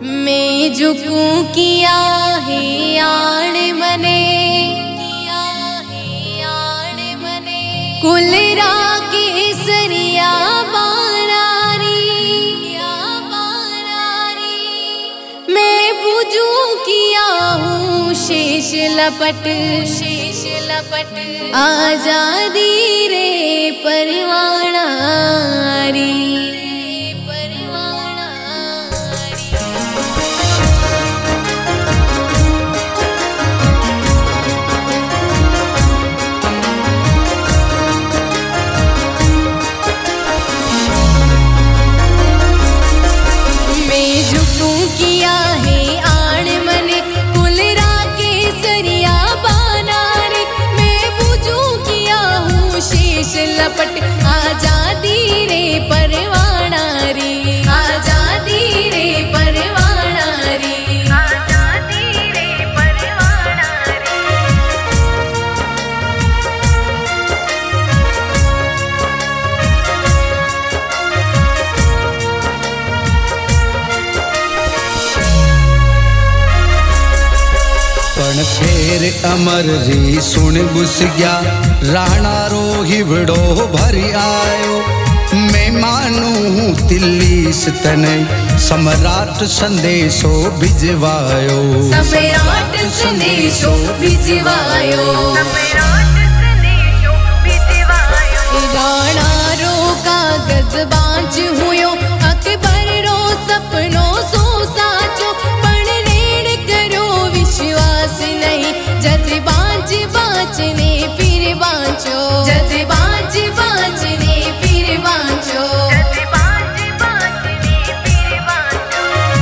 मैं झुकूं किया है आण मने, कुलरा केसरिया बानारी, मैं पूजूं किया हूँ शेष लपट, आजादी रे परवानारी। किया है आण मने कुलरा केसरिया बानारी, मैं बुझूं किया हूँ शेष लपट, आजादी रे परवानारी, आजादी रे परवानारी, आजादी रे परवानारी। पण फेर अमर री सुन घुस गया, राणा रो हिवड़ो भरी आयो। मैं मानू हूँ दिल्ली तने सम्राट संदेशो भिजवायो, सम्राट संदेशो भिजवायो, राणा रो कागज बाज हुयो, अकबर रो सपनो सो साचो, पण रेड़ करो विश्वास नहीं, जद बाज बाजने फिर बाँचो, जद बाज बाजने फिर बाँचो, जद बाज बाजने फिर बाँचो।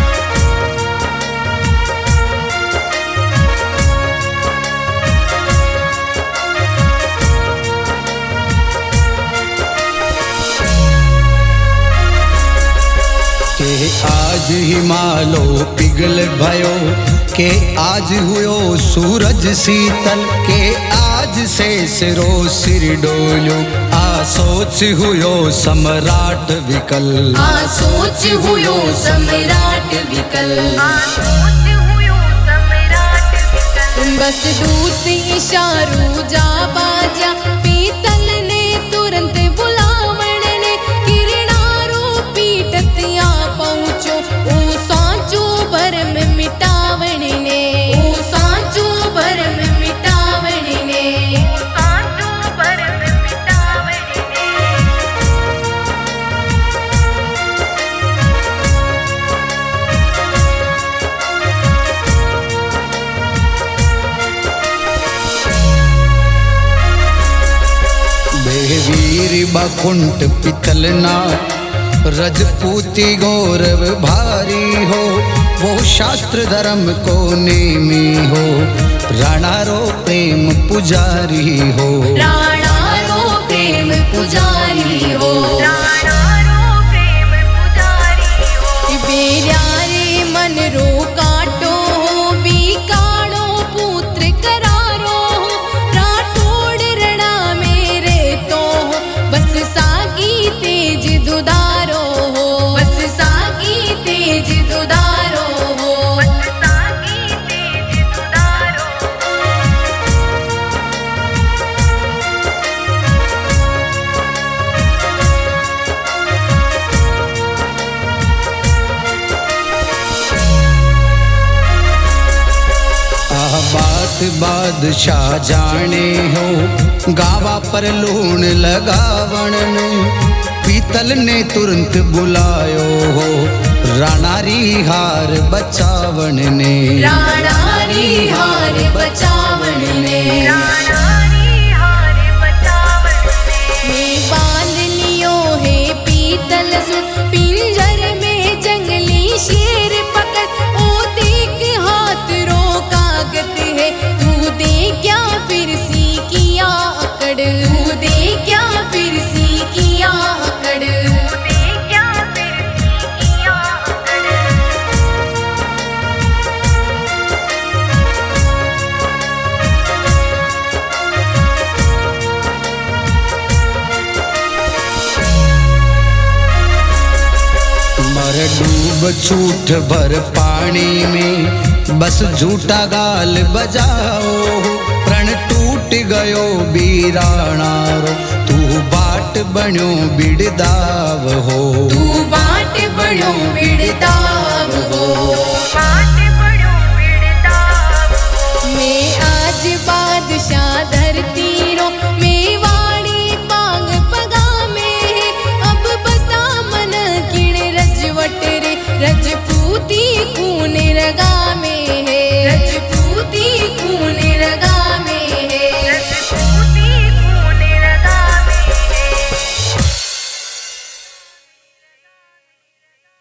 के आज हिमालो पिघल भयो, के आज हुयो सूरज शीतल, के आज से सिरो सिर डोलो, आ सोच हुयो सम्राट विकल, आ सोच हुयो सम्राट विकल, आ सोच हुयो सम्राट विकल। बस दूत इशारू जा बाजा, पीतल ने तुरंत बुलावण ने, किरणारो पीटतिया पहुँचो, ओ सांचो भरम मिटावण ने, ओ सांचो भरम मिटावण ने, ओ सांचो भरम मिटावण ने। वीर बकुंठ पितलना रजपूती गौरव भारी हो, वो शास्त्र धर्म को नेमी हो, राणा रो प्रेम पुजारी हो, राणा रो प्रेम पुजारी हो, राणा रो प्रेम पुजारी हो। बेरारे मन रो काटो हो, बीकाणो पुत्र करारो हो, राठौड़ रणा मेरे तो हो, बस सागी तेज दुदारो हो, बस सागी तेज दुदारो हो, बस सागी तेज दुदारो हो। बात बादशाह जाने हो, गावा पर लूण लगावण ने, पीतल ने तुरंत बुलायो हो, राणा री हार बचावण ने, राणा री हार बचावण ने, राणा री हार बचावण ने। मैं बांध लियो है पीतल सुन, पिंजर में जंगली शेर पकड़, ओ देख हाथ रो कागत है, तू दे क्या फिर सी किया अकड़, तू दे क्या फिर सी किया अकड़, तू दे क्या फिर सी किया अकड़। मर डूब छूट भर पानी वाणी में बस झूठा गाल बजाओ प्रण टूट गयो बीराणारो तू बाट बण्यो बिड़दाव हो तू बाट बण्यो बिड़दाव